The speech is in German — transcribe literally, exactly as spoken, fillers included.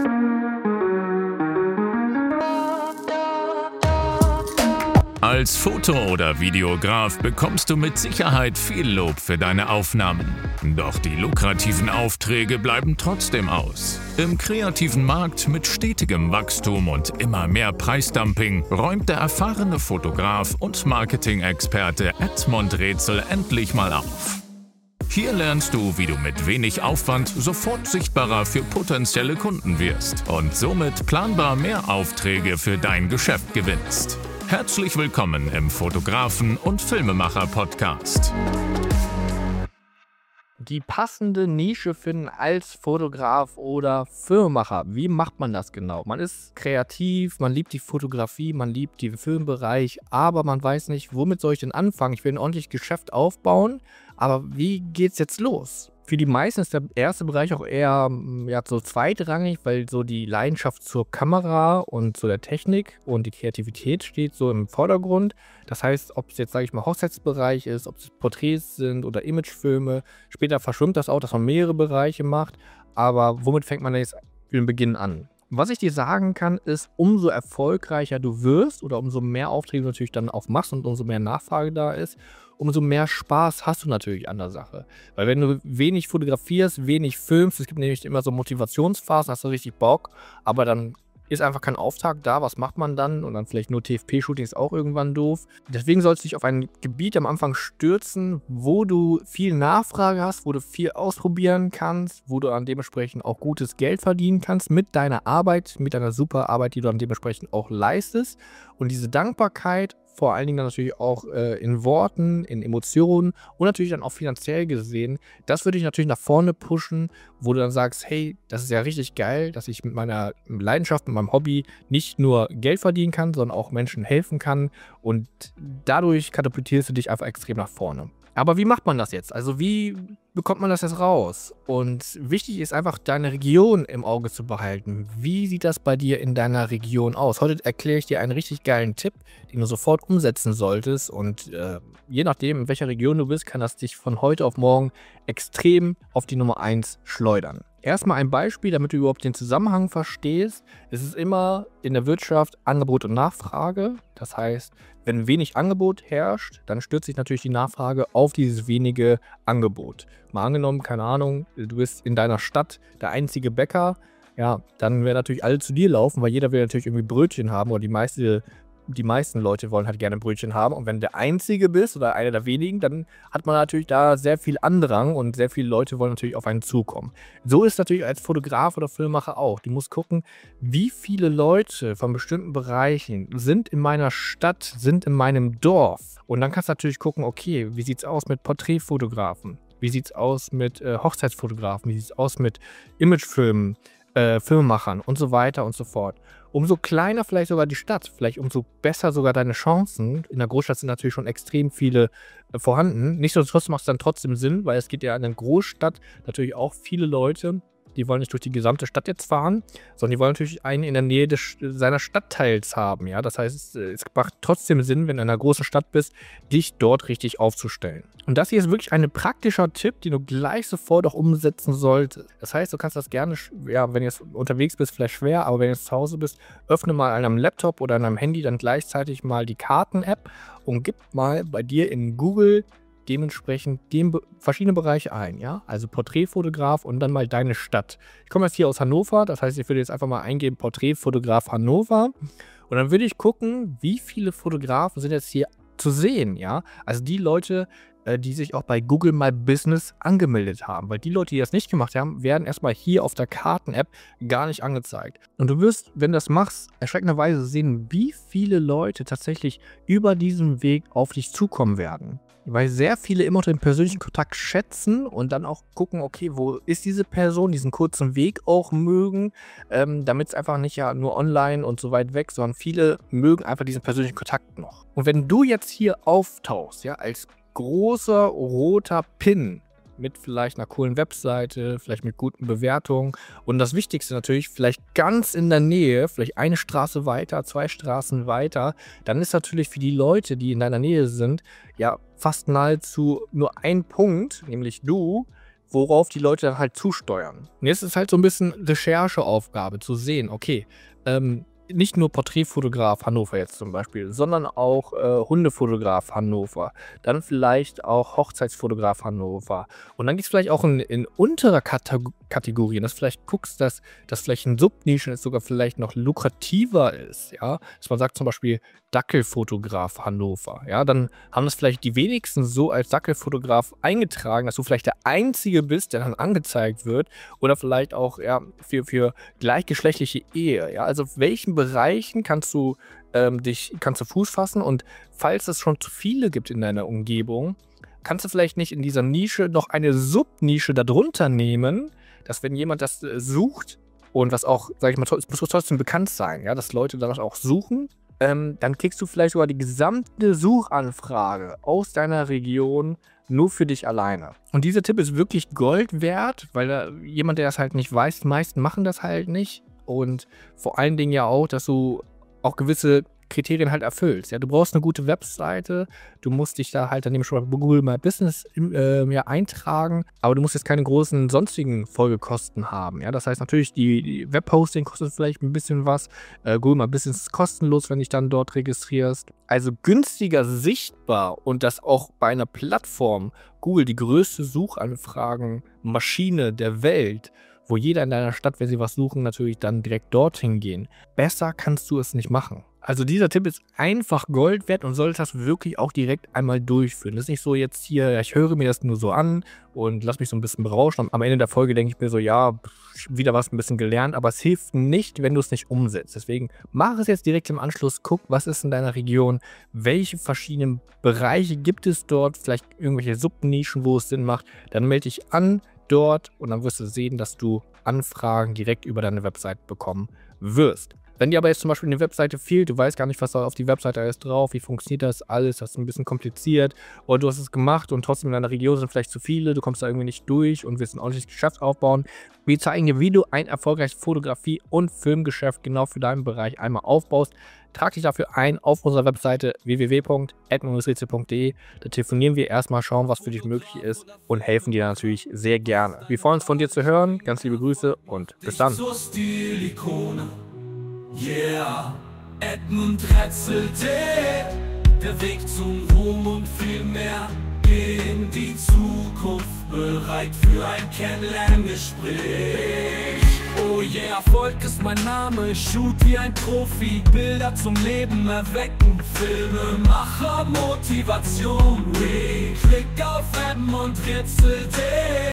Als Foto- oder Videograf bekommst du mit Sicherheit viel Lob für deine Aufnahmen. Doch die lukrativen Aufträge bleiben trotzdem aus. Im kreativen Markt mit stetigem Wachstum und immer mehr Preisdumping räumt der erfahrene Fotograf und Marketing-Experte Edmund Rätsel endlich mal auf. Hier lernst du, wie du mit wenig Aufwand sofort sichtbarer für potenzielle Kunden wirst und somit planbar mehr Aufträge für dein Geschäft gewinnst. Herzlich willkommen im Fotografen- und Filmemacher-Podcast. Die passende Nische finden als Fotograf oder Filmemacher. Wie macht man das genau? Man ist kreativ, man liebt die Fotografie, man liebt den Filmbereich, aber man weiß nicht, womit soll ich denn anfangen? Ich will ein ordentliches Geschäft aufbauen, aber wie geht's jetzt los? Für die meisten ist der erste Bereich auch eher ja, so zweitrangig, weil so die Leidenschaft zur Kamera und zu der Technik und die Kreativität steht so im Vordergrund. Das heißt, ob es jetzt, sage ich mal, Hochzeitsbereich ist, ob es Porträts sind oder Imagefilme. Später verschwimmt das auch, dass man mehrere Bereiche macht. Aber womit fängt man jetzt für den Beginn an? Was ich dir sagen kann, ist, umso erfolgreicher du wirst oder umso mehr Aufträge du natürlich dann auch machst und umso mehr Nachfrage da ist, umso mehr Spaß hast du natürlich an der Sache. Weil wenn du wenig fotografierst, wenig filmst, es gibt nämlich immer so Motivationsphasen, hast du richtig Bock, aber dann ist einfach kein Auftrag da, was macht man dann? Und dann vielleicht nur T F P-Shootings auch irgendwann doof. Deswegen sollst du dich auf ein Gebiet am Anfang stürzen, wo du viel Nachfrage hast, wo du viel ausprobieren kannst, wo du dann dementsprechend auch gutes Geld verdienen kannst mit deiner Arbeit, mit deiner super Arbeit, die du dann dementsprechend auch leistest. Und diese Dankbarkeit, vor allen Dingen dann natürlich auch äh, in Worten, in Emotionen und natürlich dann auch finanziell gesehen, das würde ich natürlich nach vorne pushen, wo du dann sagst, hey, das ist ja richtig geil, dass ich mit meiner Leidenschaft, mit meinem Hobby nicht nur Geld verdienen kann, sondern auch Menschen helfen kann und dadurch katapultierst du dich einfach extrem nach vorne. Aber wie macht man das jetzt? Also wie bekommt man das jetzt raus? Und wichtig ist einfach, deine Region im Auge zu behalten. Wie sieht das bei dir in deiner Region aus? Heute erkläre ich dir einen richtig geilen Tipp, den du sofort umsetzen solltest. Und äh, je nachdem, in welcher Region du bist, kann das dich von heute auf morgen extrem auf die Nummer eins schleudern. Erstmal ein Beispiel, damit du überhaupt den Zusammenhang verstehst. Es ist immer in der Wirtschaft Angebot und Nachfrage. Das heißt, wenn wenig Angebot herrscht, dann stürzt sich natürlich die Nachfrage auf dieses wenige Angebot. Mal angenommen, keine Ahnung, du bist in deiner Stadt der einzige Bäcker, ja, dann werden natürlich alle zu dir laufen, weil jeder will natürlich irgendwie Brötchen haben oder die meiste Die meisten Leute wollen halt gerne Brötchen haben. Und wenn du der Einzige bist oder einer der wenigen, dann hat man natürlich da sehr viel Andrang und sehr viele Leute wollen natürlich auf einen zukommen. So ist es natürlich als Fotograf oder Filmemacher auch. Du musst gucken, wie viele Leute von bestimmten Bereichen sind in meiner Stadt, sind in meinem Dorf. Und dann kannst du natürlich gucken, okay, wie sieht es aus mit Porträtfotografen? Wie sieht es aus mit äh, Hochzeitsfotografen? Wie sieht es aus mit Imagefilmen? Äh, Filmemachern und so weiter und so fort. Umso kleiner vielleicht sogar die Stadt, vielleicht umso besser sogar deine Chancen. In der Großstadt sind natürlich schon extrem viele äh, vorhanden. Nichtsdestotrotz macht es dann trotzdem Sinn, weil es geht ja in einer Großstadt natürlich auch viele Leute, die wollen nicht durch die gesamte Stadt jetzt fahren, sondern die wollen natürlich einen in der Nähe des, seiner Stadtteils haben. Ja? Das heißt, es, es macht trotzdem Sinn, wenn du in einer großen Stadt bist, dich dort richtig aufzustellen. Und das hier ist wirklich ein praktischer Tipp, den du gleich sofort auch umsetzen solltest. Das heißt, du kannst das gerne, ja, wenn du jetzt unterwegs bist, vielleicht schwer, aber wenn du jetzt zu Hause bist, öffne mal an einem Laptop oder an einem Handy dann gleichzeitig mal die Karten-App und gib mal bei dir in Google dementsprechend die verschiedene Bereiche ein, ja, also Porträtfotograf und dann mal deine Stadt. Ich komme jetzt hier aus Hannover, das heißt, ich würde jetzt einfach mal eingeben Porträtfotograf Hannover und dann würde ich gucken, wie viele Fotografen sind jetzt hier zu sehen, ja, also die Leute, die sich auch bei Google My Business angemeldet haben. Weil die Leute, die das nicht gemacht haben, werden erstmal hier auf der Karten-App gar nicht angezeigt. Und du wirst, wenn du das machst, erschreckenderweise sehen, wie viele Leute tatsächlich über diesen Weg auf dich zukommen werden. Weil sehr viele immer den persönlichen Kontakt schätzen und dann auch gucken, okay, wo ist diese Person, diesen kurzen Weg auch mögen, ähm, damit es einfach nicht ja nur online und so weit weg, sondern viele mögen einfach diesen persönlichen Kontakt noch. Und wenn du jetzt hier auftauchst, ja, als großer roter Pin mit vielleicht einer coolen Webseite, vielleicht mit guten Bewertungen und das Wichtigste natürlich, vielleicht ganz in der Nähe, vielleicht eine Straße weiter, zwei Straßen weiter, dann ist natürlich für die Leute, die in deiner Nähe sind, ja fast nahezu nur ein Punkt, nämlich du, worauf die Leute dann halt zusteuern. Und jetzt ist halt so ein bisschen Rechercheaufgabe zu sehen, okay, ähm, nicht nur Porträtfotograf Hannover jetzt zum Beispiel, sondern auch äh, Hundefotograf Hannover, dann vielleicht auch Hochzeitsfotograf Hannover. Und dann geht es vielleicht auch in, in untere Kateg Kategorien, dass du vielleicht guckst, dass das vielleicht ein Subnischen ist, sogar vielleicht noch lukrativer ist, ja, dass man sagt zum Beispiel Dackelfotograf Hannover, ja, dann haben das vielleicht die wenigsten so als Dackelfotograf eingetragen, dass du vielleicht der Einzige bist, der dann angezeigt wird, oder vielleicht auch, ja, für, für gleichgeschlechtliche Ehe, ja, also auf welchen Bereichen kannst du ähm, dich, kannst du Fuß fassen, und falls es schon zu viele gibt in deiner Umgebung, kannst du vielleicht nicht in dieser Nische noch eine Subnische darunter nehmen, dass wenn jemand das äh, sucht, und was auch, sag ich mal, es muss trotzdem bekannt sein, ja, dass Leute danach auch suchen, ähm, dann kriegst du vielleicht sogar die gesamte Suchanfrage aus deiner Region nur für dich alleine. Und dieser Tipp ist wirklich Gold wert, weil da, jemand, der das halt nicht weiß, die meisten machen das halt nicht. Und vor allen Dingen ja auch, dass du auch gewisse Kriterien halt erfüllst. Ja, du brauchst eine gute Webseite, du musst dich da halt dann eben schon bei Google My Business äh, ja, eintragen, aber du musst jetzt keine großen sonstigen Folgekosten haben. Ja, das heißt natürlich, die, die Webhosting kostet vielleicht ein bisschen was, äh, Google My Business ist kostenlos, wenn du dich dann dort registrierst. Also günstiger sichtbar, und das auch bei einer Plattform, Google, die größte Suchanfragenmaschine der Welt, wo jeder in deiner Stadt, wenn sie was suchen, natürlich dann direkt dorthin gehen. Besser kannst du es nicht machen. Also dieser Tipp ist einfach Gold wert und solltest das wirklich auch direkt einmal durchführen. Das ist nicht so jetzt hier, ja, ich höre mir das nur so an und lass mich so ein bisschen berauschen. Am Ende der Folge denke ich mir so, ja, wieder was ein bisschen gelernt, aber es hilft nicht, wenn du es nicht umsetzt. Deswegen mach es jetzt direkt im Anschluss, guck, was ist in deiner Region, welche verschiedenen Bereiche gibt es dort, vielleicht irgendwelche Subnischen, wo es Sinn macht. Dann melde dich an dort und dann wirst du sehen, dass du Anfragen direkt über deine Website bekommen wirst. Wenn dir aber jetzt zum Beispiel eine Webseite fehlt, du weißt gar nicht, was da auf die Webseite alles drauf, wie funktioniert das alles, das ist ein bisschen kompliziert, oder du hast es gemacht und trotzdem in deiner Region sind vielleicht zu viele, du kommst da irgendwie nicht durch und willst ein ordentliches Geschäft aufbauen. Wir zeigen dir, wie du ein erfolgreiches Fotografie- und Filmgeschäft genau für deinen Bereich einmal aufbaust. Trag dich dafür ein auf unserer Webseite w w w punkt edmund rätsel punkt de. Da telefonieren wir erstmal, schauen, was für dich möglich ist und helfen dir natürlich sehr gerne. Wir freuen uns, von dir zu hören. Ganz liebe Grüße und bis dann. Yeah, Edmund Rätselte, der Weg zum Ruhm und viel mehr. Geh in die Zukunft, bereit für ein Kennenlerngespräch. Oh yeah, Erfolg ist mein Name, ich shoot wie ein Profi, Bilder zum Leben erwecken, Filmemacher, Motivation. Klick auf Edmund Rätselte.